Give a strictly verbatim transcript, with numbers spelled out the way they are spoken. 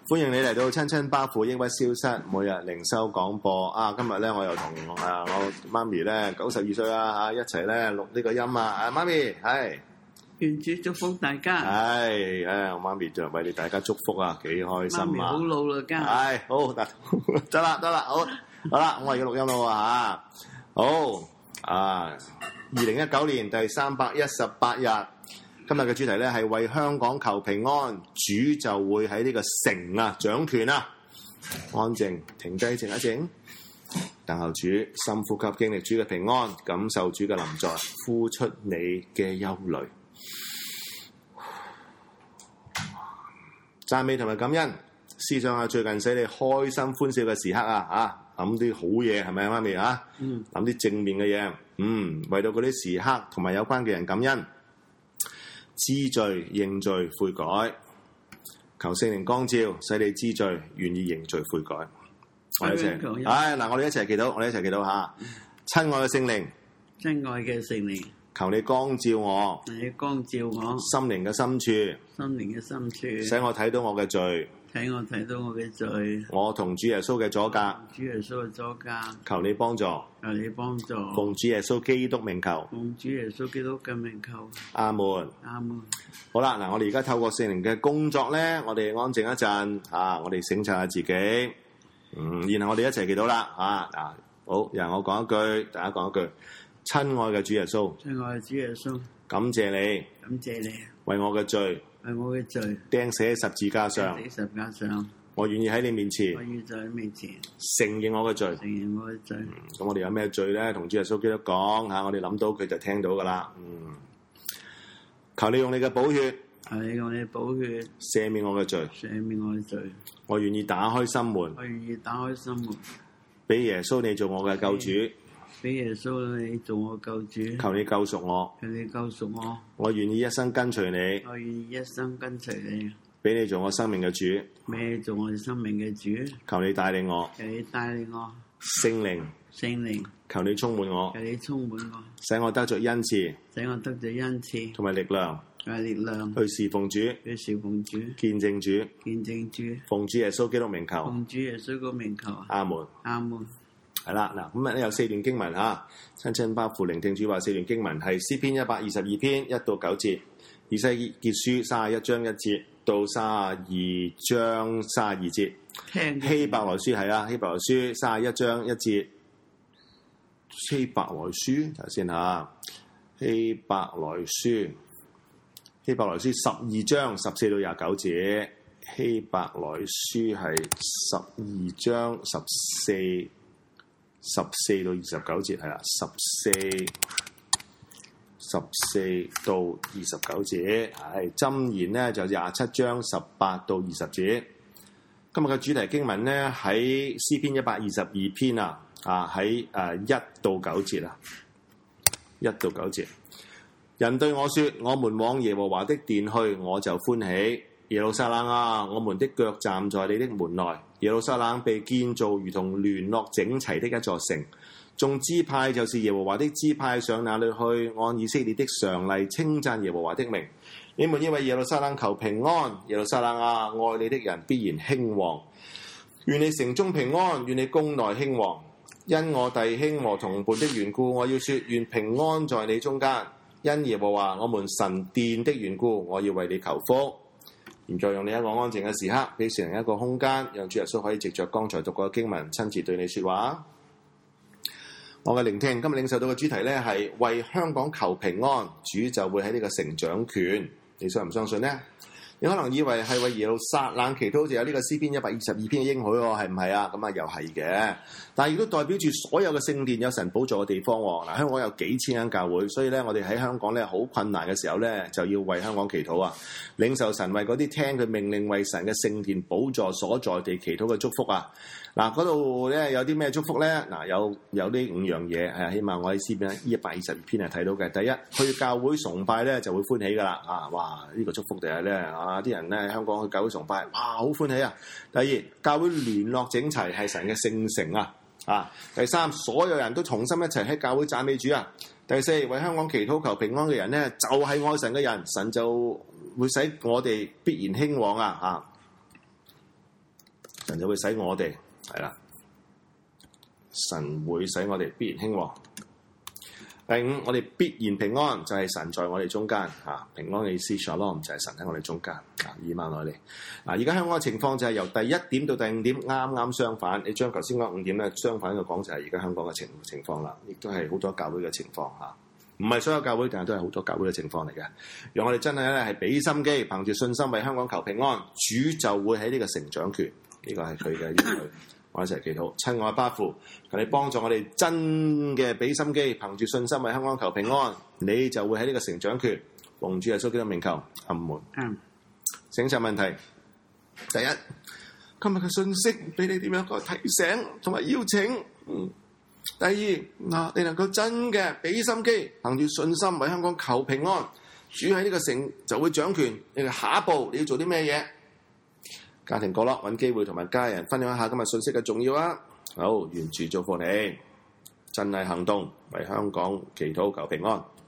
歡迎你嚟到親親巴富抑鬱消失每日靈修廣播啊！今日咧我又同啊我媽咪咧九十二歲啦嚇一齊咧錄呢個音啊！啊媽咪係， 願主祝福大家。 係誒我媽咪就為你大家祝福啊，幾開心啊！ 媽咪好老啦，家係好得得啦得啦，好好啦，我而家錄音啦喎嚇，好啊！二零一九年第三百一十八日。今日嘅主題咧係為香港求平安，主就會喺呢個城啊掌權啊，安靜停低靜一靜，等候主，深呼吸，經歷主嘅平安，感受主嘅臨在，呼出你嘅憂慮，讚美同埋感恩，思想下最近使你開心歡笑嘅時刻啊，啊諗啲好嘢係咪啊媽咪啊？嗯，諗啲正面嘅嘢，嗯，為到嗰啲時刻同埋有關嘅人感恩。知罪認罪悔改，求聖靈光照，使你知罪，願意認罪悔改。我哋一齊，唉嗱，我哋一齊祈禱，我哋一齊祈禱下。親愛嘅聖靈， 親愛嘅聖靈， 求你光照我， 你光照我心靈嘅深處， 心靈嘅深處， 使我睇到我嘅罪， 睇我睇到我嘅罪， 我同主耶穌嘅阻隔， 主耶穌嘅阻隔， 求你幫助， 求你幫助， 奉主耶穌基督名求， 奉主耶穌基督嘅名求， 阿門， 阿門。 好啦，嗱，我哋而家透過聖靈嘅工作咧，我哋安靜一陣啊，我哋省察下自己，嗯，然後我哋一齊祈禱啦，啊嗱，好，然後我講一句，大家講一句，親愛嘅主耶穌， 親愛嘅主耶穌， 感謝你， 感謝你， 為我嘅罪， 為我嘅罪釘死喺十字架上， 釘死十字架上， 我願意喺你面前， 我願在你面前承認我嘅罪， 承認我嘅罪。 咁、嗯、我哋有咩罪咧？同主耶穌基督講嚇，我哋諗到佢就聽到噶啦，嗯。求你用你嘅寶血， 求你用你嘅寶血赦免我嘅罪， 赦免我嘅罪。 我願意打開心門， 我願意打開心門， 俾耶穌你做我嘅救主， 俾耶穌你做我救主。 求你救贖我， 求你救贖我。 我願意一生跟隨你， 我願意一生跟隨你， 俾你做我生命嘅主， 俾你做我哋生命嘅主。 求你帶領我， 求你帶領我， 聖靈， 聖靈， 求你充滿我， 求你充滿我， 使我得着恩賜， 使我得着恩賜同埋力量， 同埋力量去侍奉主， 去侍奉主， 見證主， 見證主， 奉主耶穌基督名求， 奉主耶穌個名求， 阿門， 阿門。 係啦，嗱，咁啊有四段經文嚇，親親巴富聆聽主話，四段經文係詩篇一百二十二篇一到九節，以西結書三十一章一節到三十二章三十二節， 聽希伯來書係啦，希伯來書三十一章一節，希伯來書睇下先嚇，希伯來書，希伯來書十二章十四到廿九節，希伯來書係十二章十四。十四到二十九節係啦，十四十四到二十九節係箴言咧，就廿七章十八到二十節。今日嘅主題經文咧喺詩篇一百二十二篇啊，啊喺誒一到九節啊，一到九節。人對我說：我們往耶和華的殿去，我就歡喜。耶路撒冷啊，我們的腳站在你的門內。耶路撒冷被建造如同聯絡整齊的一座城，眾支派就是耶和華的支派，上那裏去，按以色列的常例稱讚耶和華的名。你們要為耶路撒冷求平安，耶路撒冷啊，愛你的人必然興旺。願你城中平安，願你宮內興旺。因我弟兄和同伴的緣故，我要說願平安在你中間。因耶和華我們神殿的緣故，我要為你求福。現在用你一個安靜嘅時刻，俾聖靈一個空間，讓主耶穌可以藉着剛才讀過嘅經文，親自對你說話。我嘅聆聽，今日領受到嘅主題呢係為香港求平安，主就會喺呢個城掌權。你相唔相信呢？你可能以為係為耶路撒冷祈禱，就有呢個詩篇一百二十二篇嘅應許喎，係唔係啊？咁啊又係嘅，但係亦都代表住所有嘅聖殿有神寶座嘅地方喎。嗱，香港有幾千間教會，所以咧我哋喺香港咧好困難嘅時候咧，就要為香港祈禱啊，領受神為嗰啲聽佢命令為神嘅聖殿寶座所在地祈禱嘅祝福啊！嗱，嗰度咧有啲咩祝福咧？嗱，有有呢五樣嘢，係起碼我喺詩篇一百二十二篇係睇到嘅。第一，去教會崇拜咧就會歡喜噶啦，啊，哇！呢個祝福就係咧啊，啲人咧香港去教會崇拜，哇，好歡喜啊！第二，教會聯絡整齊係神嘅聖城啊，啊！第三，所有人都同心一齊喺教會讚美主啊！第四，為香港祈禱求平安嘅人咧，就係愛神嘅人，神就會使我哋必然興旺啊！啊！ 神就會使我哋係啦，神會使我哋必然興旺。第五，我哋必然平安，就係、是、神在我哋中間嚇、啊。平安嘅意思 Shalom 就係神喺我哋中間啊，以馬內利。嗱，而家香港嘅情況就係由第一點到第五點啱啱相反。你將頭先嗰五點咧相反嘅講，就係而家香港嘅情情況啦，亦都係好多教會嘅情況嚇。唔、啊、係所有教會，但係都係好多教會嘅情況嚟嘅。讓我哋真係咧係俾心機，憑住信心為香港求平安，主就會喺呢個成長權，呢、這個係佢嘅應許。我一齊祈禱，親愛巴父，求你幫助我哋真嘅俾心機，憑住信心為香港求平安，你就會喺呢個成長權，奉主耶穌基督名求，阿門。 嗯。 請問問題，第一，今日嘅信息俾你點樣個提醒同埋邀請？嗯。第二，嗱，你能夠真嘅俾心機，憑住信心為香港求平安，主喺呢個城就會掌權。你哋下一步你要做啲咩嘢？家庭角落揾機會同埋家人分享一下今日信息嘅重要啊！好，願主祝福你，真係行動為香港祈禱求平安。